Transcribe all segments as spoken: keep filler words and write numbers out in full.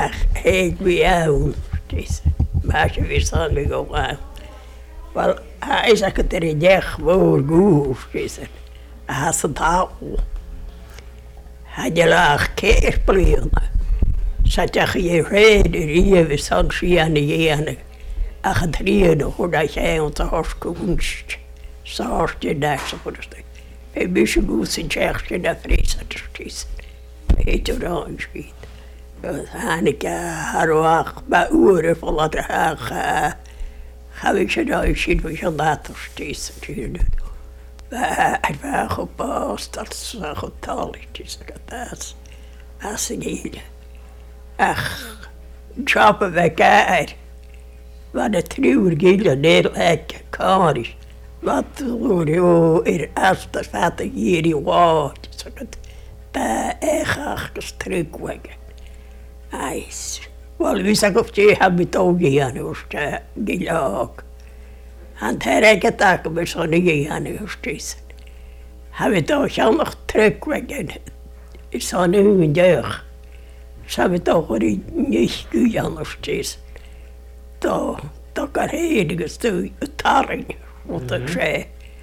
heet mij dus maar ze wist al niet ook aan. Wel, hij is ook er in je gewoon goed is. Hij is het al. Hij je laag keer pleegen. Zat je geen reden hier we zijn ze aan de jaren. Ach het reden hoe dat jij ons hartstikke zoals je daar zo voor de stuk. Hij wist goed zijn tjertje naar vrees te stiezen. Heet je dan schiet. Hanneke haar wacht bij uren van wat er haar ga ik je nou zien hoe je later steeds natuurlijk. Het was gepast dat ze getalletjes dat als ze niet. Ach, choppen we elkaar. Wat het nieuwe gillen neerleggen kan is. Wat voor jou er als de vader hier in woord. Zo dat bij echt gestrekt worden. Ais. Wel, wie zegt of je hebt het ook gedaan, hoor, gillen ook. En hij reikt ook met zo'n gedaan, hoor, steeds. Hij heeft ook nog terug worden. Zo'n nieuwe jeugd. Ze hebben toch wel niet gedaan, hoor, steeds. Toch, toch kan enige stuk taring, wat ik zei.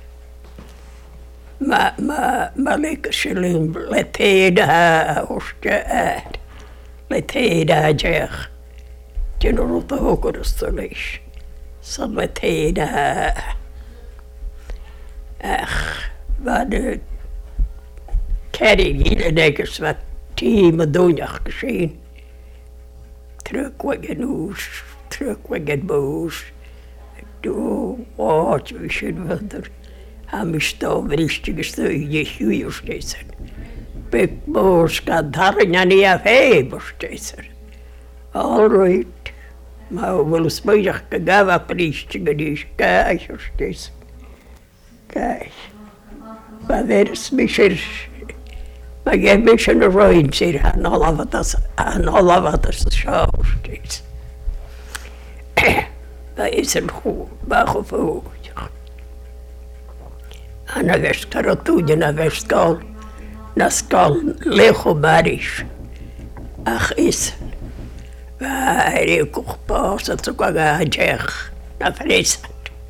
Maar, maar, maar lekker zullen let hij daar, hoor, uit. Let hij daar zeg. Je noemt het ook een stukje. Zo let hij daar. Ach, wat de kerrie hier denk ik wat team doen gezien. Terug weer hoes, terug weer boos. Doe wat we zullen willen. Hij moest dan rustig staan, je goeie steeds. Ik moest gaan daar niet afheen steeds. All right. Maar wel eens moet je gaan wat rustig is, kijk steeds. Kijk. Maar weer is misschien. Maar je hebt misschien een ruim zien aan alle wat dat aan alle wat dat zo steeds. Dat is een goed, maar gevoel. En dan was het er toe, en dan was het al, dat is al legomarisch. Ach is, waar ik ook pas, dat ook al aan zeg, naar Friesland.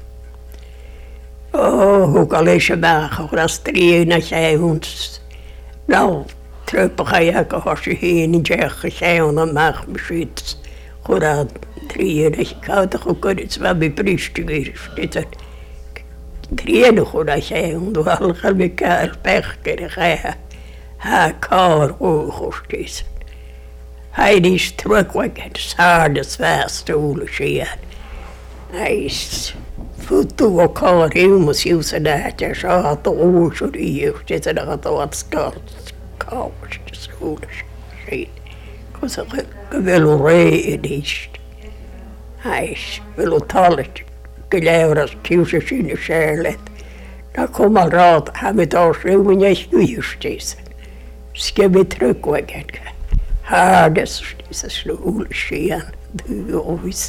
Oh, hoe kan je maken, als drieën als jij ons, nou, truppen ga je als je hier niet zegt, jij onder mag beschiet. Goed aan drieën, als je kan toch ook iets wat bij priester is, dit is. Drieën goed als jij onder alle elkaar pech krijgt, hij kan ook steeds. Hij is terugwekkend, zaad het zwaarste hoelen zien. Hij is voet toe elkaar helemaal zielsen dat je zo had de oorzaak hier zitten, dan had hij wat skalt, koud, de schoenen zien. Ik was een gewillen reden is. Hij is willen tallen. Geleverd als kiezers in de zeerlet. Dan kom al raad, hij met ons nieuwe niet goeiers steeds. Schip weer terugwekken. Ha, dat is een sloele zien. De office.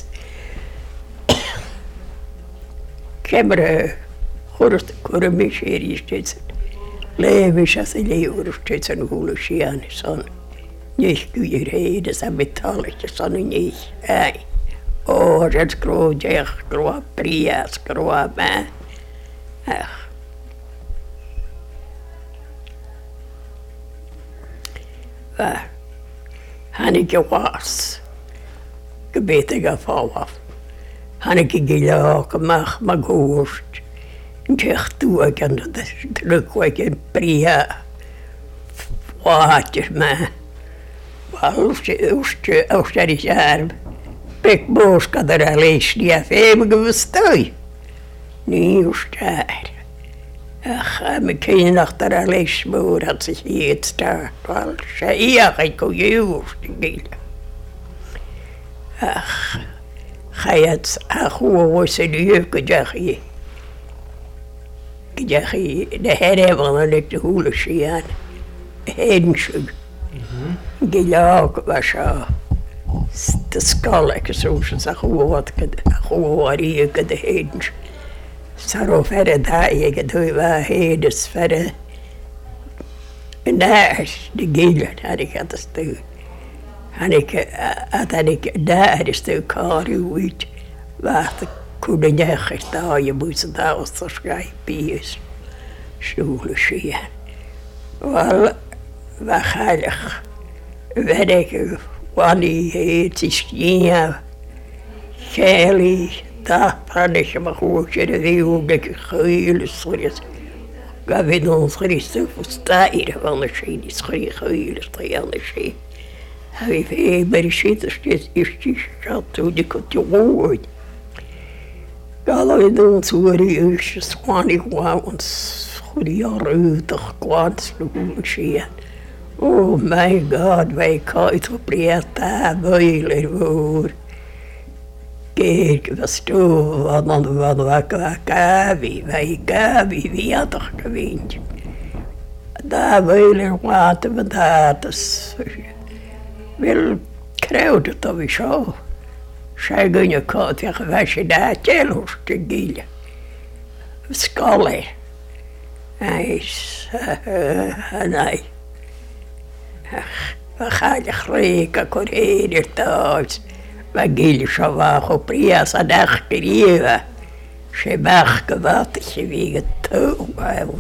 Ik heb er goed een miserie steeds. Leven is als een leven steeds een goede zien. Zo'n niet goede reden, zo'n metalletjes, zo'n niet. Oh, dat is groot, echt groot, pria's, groot, maar. Ach. Waar? Hanneke was. Gebeten gevallen. Hanneke gelogen, mag maar gehoord. En zeg toe, ik kan dat druk, ik een pria. Water, maar. Als je, als je is arm. Ik moest er alleen niet even gewusst. Niet daar. Ach, mijn kind achter alleen smoor had zich hier staat. Wel, zei ja, ik kon je hoofd niet. Ach, ga je het, ach, hoe was het nu, zeg je. Zeg je, de heren willen niet de hoelen zien. Hensje. Geloof was zo. De skalken zoals ze gewoon wat gewoon hier de hens. Zo verder daar je doe waar heen dus verder. En daar is de gillen had ik het doen. En ik, dat ik daar is de kar uit. Wat kunnen je staan, je moet daar als er schrijven is. Stoelen zien. Wel, waarschijnlijk weet ik wanneer het is ja, Kelly, daar kan ik me goed je de wereld dat ik geheel schrijf. Ik weet ons Christus verstaan van de zin is geheel aan de zin. Hij heeft bij de zitters is is dat toen ik het gehoord. Alle ons horen is zwanig waans. Die rustig kwant zien. Oh my God, wij kijken op de tafel voor. Kijk, wat toe, wat dan, wat wat wat kabi, wij kabi, wie had toch gewend? Daar willen we water met dat wil kruiden toch weer zo. Zij gaan je koud zeggen, was je daar tjellos te gillen. Skallen. Hij is, uh, nee. We gaan je greken, correren thuis. We gillen zo wat op Riasa dag krieven. Ze mag wat ze weer toe hebben.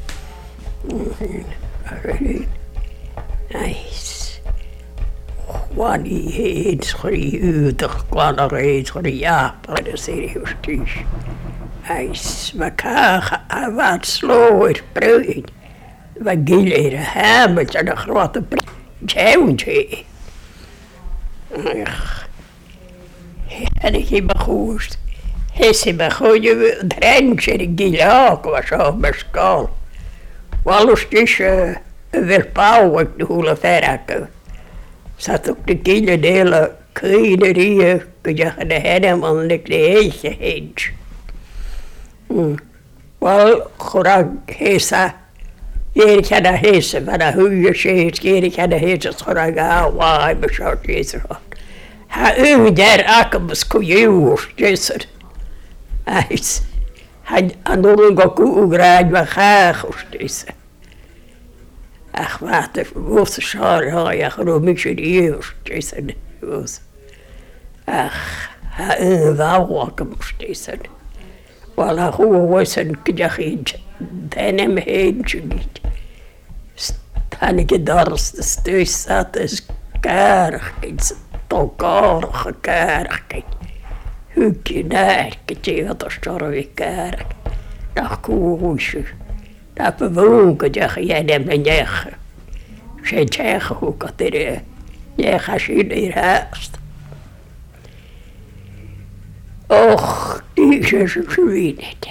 Hij is. Wanneer heet schreeuwt, kwam er eens voor de jaap, de serieus. Hij is elkaar wat slower bruin. We gillen hem met een grote bruintje. En ik heb me gehoord. Hij zei me gewoon je drentje, de gillen ook was op mijn school. Wel eens dus een verpauw ik de hele verhaken. Zat ook de gillen de hele keunerieën, kun je gaan helemaal niet de heetje heen. Wel, graag heesa. Hier kan de heesa, maar de goede zegt, hier kan de heesa graag aan, waar ik me zo jezer had. Hij u daar akkemes koeioers, jezer. Hij is, hij aan de longe koe graag maar graag als jezer. Ach, wat de verwoeste schaar, ja, geloof ik je die jezer, jezer. Ach, hij u wel akkemes, jezer. Wel, hoe was een kjagint, dan hem heentje niet. Staan ik daar als de steus zat, is kaarigheid, tolkarige kaarigheid. Hukje naarketje, wat er storm ik karig. Dat koersje, dat bewoonke, dat jij hem niet zeggen. Zij zeggen hoe kan er, jij gaat je niet haast. Och, die is een zwienet.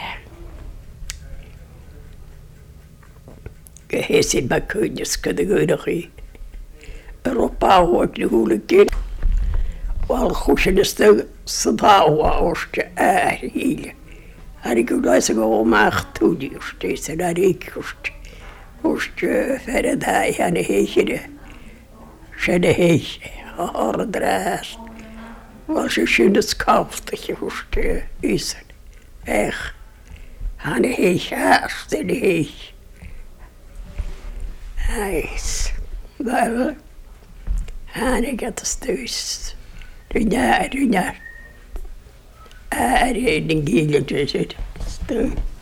Je ziet mijn kunjes kunnen gaan. Erop hoort de goede kind. Wel goed je de stuk zodouwen als je eigenlijk. En ik heb gewoon maar toe die steeds en dat ik moest je verder daar en de heetje de. Ze de heetje, haar draast. Was je in het skafte moest is het. Echt. En de heetje haast en de heetje. Hij is wel. En ik had het thuis. De jaar, de jaar. En de gele tussen.